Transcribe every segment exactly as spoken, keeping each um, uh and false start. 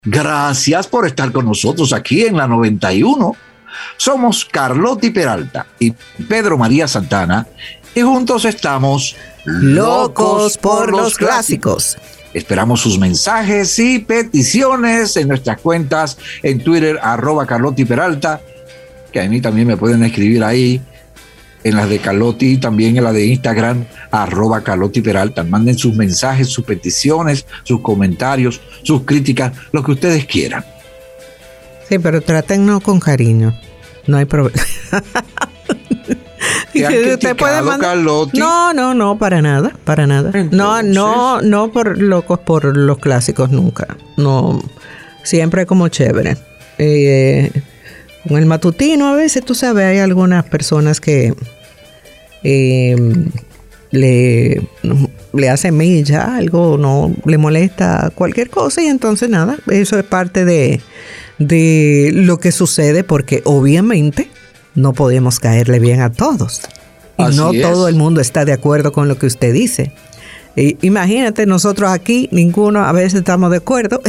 Gracias por estar con nosotros aquí en la noventa y uno. Somos Carlotti Peralta y Pedro María Santana y juntos estamos locos por los clásicos. Esperamos sus mensajes y peticiones en nuestras cuentas en Twitter, arroba Carlotti Peralta, que a mí también me pueden escribir ahí, en las de Carlotti y también en la de Instagram, arroba Carlotti Peralta. Manden sus mensajes, sus peticiones, sus comentarios, sus críticas, lo que ustedes quieran. Sí, pero trátennos con cariño. No hay problema. ¿Te han criticado, mandar... Carlotti? No, no, no, para nada, para nada. Entonces... No, no, no por locos por los clásicos nunca. No, siempre como chévere. Eh, con el matutino a veces, tú sabes, hay algunas personas que eh, le, le hacen mella, algo no le molesta, cualquier cosa, y entonces nada, eso es parte de, de lo que sucede, porque obviamente no podemos caerle bien a todos. Y Así no es. Todo el mundo está de acuerdo con lo que usted dice. E, imagínate, nosotros aquí, ninguno a veces estamos de acuerdo.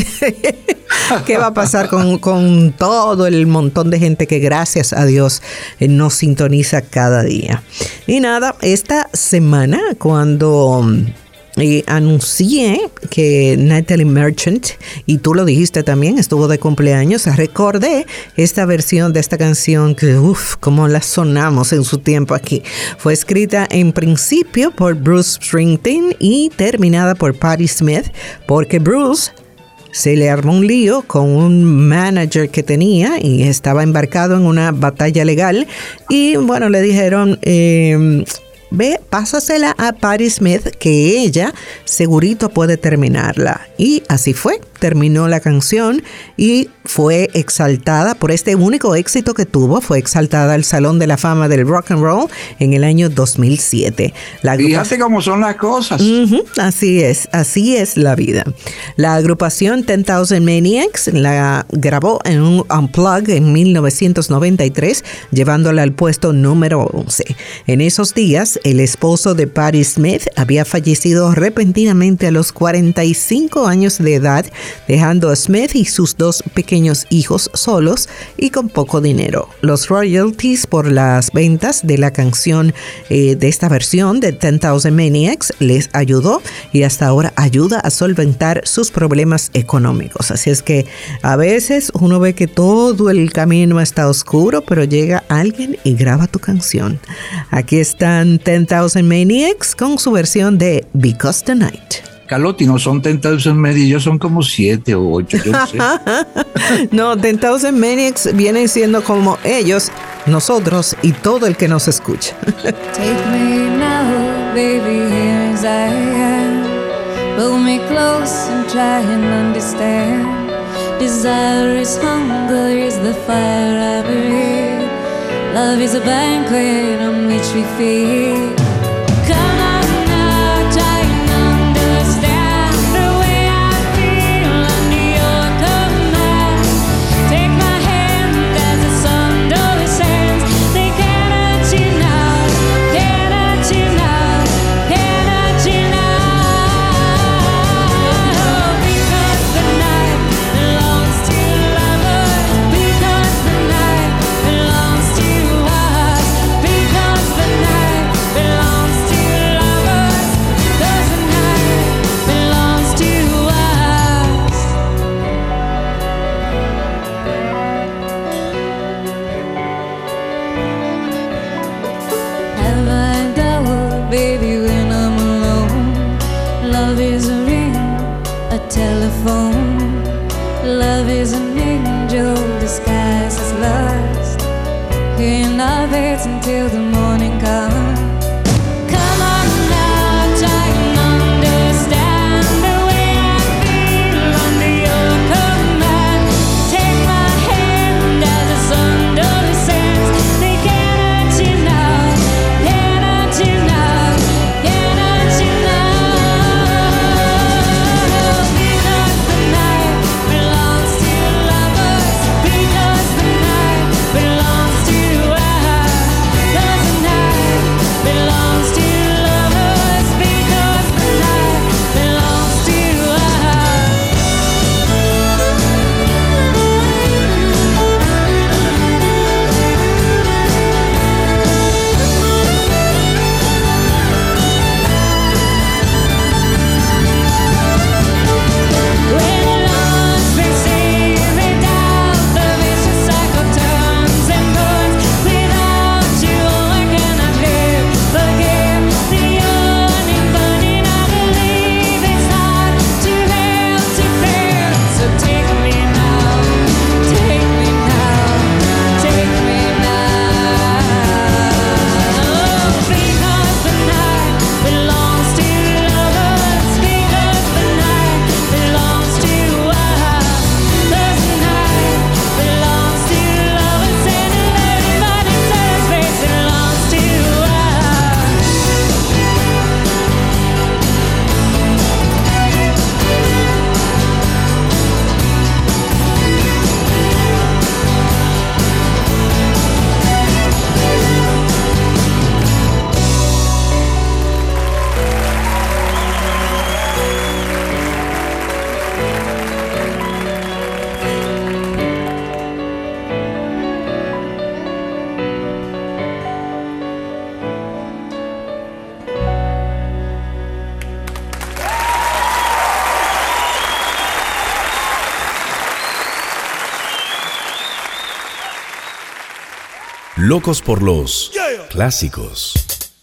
¿Qué va a pasar con, con todo el montón de gente que, gracias a Dios, nos sintoniza cada día? Y nada, esta semana, cuando eh, anuncié que Natalie Merchant, y tú lo dijiste también, estuvo de cumpleaños, recordé esta versión de esta canción que, uff, como la sonamos en su tiempo aquí. Fue escrita en principio por Bruce Springsteen y terminada por Patti Smith, porque Bruce se le armó un lío con un manager que tenía y estaba embarcado en una batalla legal. Y bueno, le dijeron, eh, ve, pásasela a Patti Smith, que ella segurito puede terminarla. Y así fue, terminó la canción y fue exaltada por este único éxito que tuvo. Fue exaltada al Salón de la Fama del Rock and Roll en el año dos mil siete. La Fíjate cómo son las cosas. Uh-huh, así es, así es la vida. La agrupación ten thousand Maniacs la grabó en un Unplugged en mil novecientos noventa y tres, llevándola al puesto número once. En esos días, el esposo de Patti Smith había fallecido repentinamente a los cuarenta y cinco años de edad, dejando a Smith y sus dos pequeños hijos solos y con poco dinero. Los royalties por las ventas de la canción, eh, de esta versión de ten thousand Maniacs, les ayudó y hasta ahora ayuda a solventar sus problemas económicos. Así es que a veces uno ve que todo el camino está oscuro, pero llega alguien y graba tu canción. Aquí están ten thousand Maniacs con su versión de Because the Night. Carlotti, no son ten thousand Maniacs, son como siete o ocho, yo no sé. No, ten thousand Maniacs vienen siendo como ellos, nosotros y todo el que nos escucha. Take me now, baby, here as I am. Pull me close and try and understand. Desire is hunger, is the fire I breathe. Love is a banquet on which we feed. Come on now, try and understand the way I feel under your command. Take my hand as the sun descends. They cannot you now, cannot you now, cannot you now. Because the night belongs to lovers. Because the night belongs to us. Because the night belongs to lovers. Because the night belongs to us. Have I doubt, baby, when I'm alone? Love is a ring, a telephone. Love is an angel disguised as lust. In our beds until the morning comes. Come on now, try and understand the way I feel under your command. Take my hand as the sun descends. They cannot you now, cannot you now, cannot you now. Because the night belongs to lovers. Because the night belongs to us. Because the night Locos por los clásicos.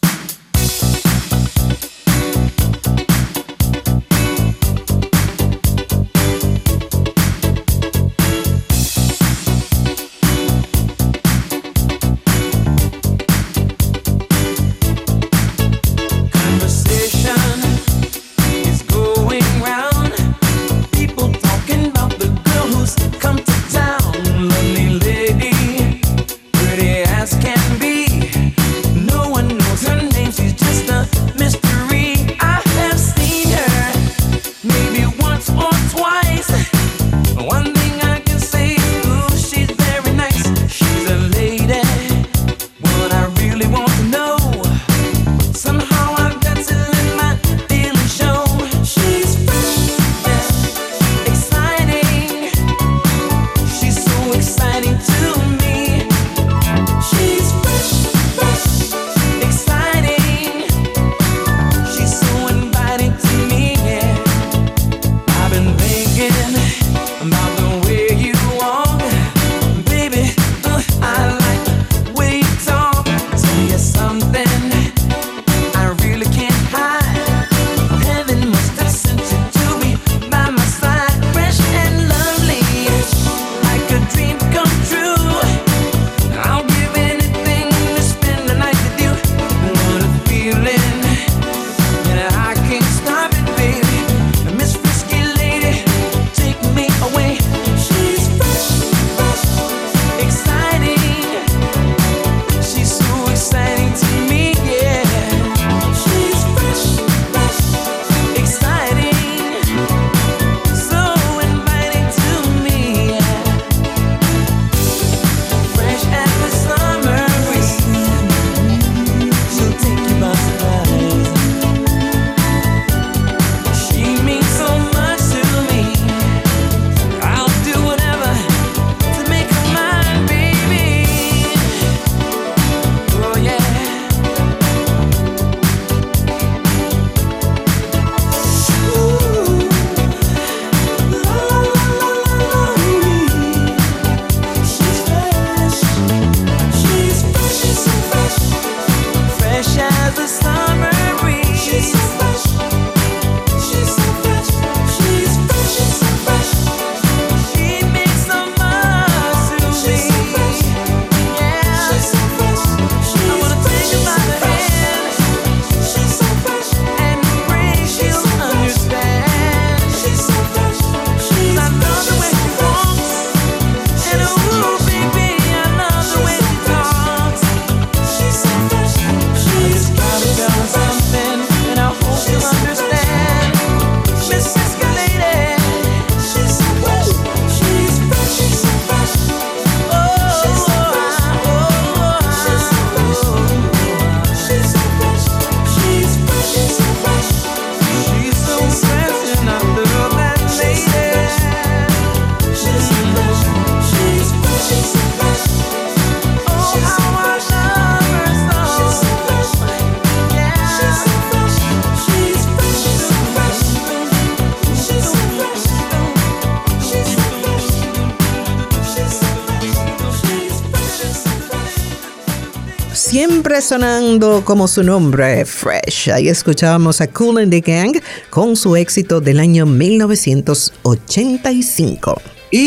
Siempre sonando como su nombre, Fresh. Ahí escuchábamos a Kool and the Gang con su éxito del año mil novecientos ochenta y cinco.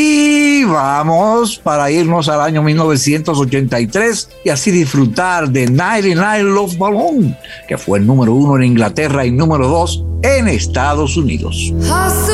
Y vamos para irnos al año mil novecientos ochenta y tres y así disfrutar de noventa y nueve Love Ballon, que fue el número uno en Inglaterra y número dos en Estados Unidos. Hustle.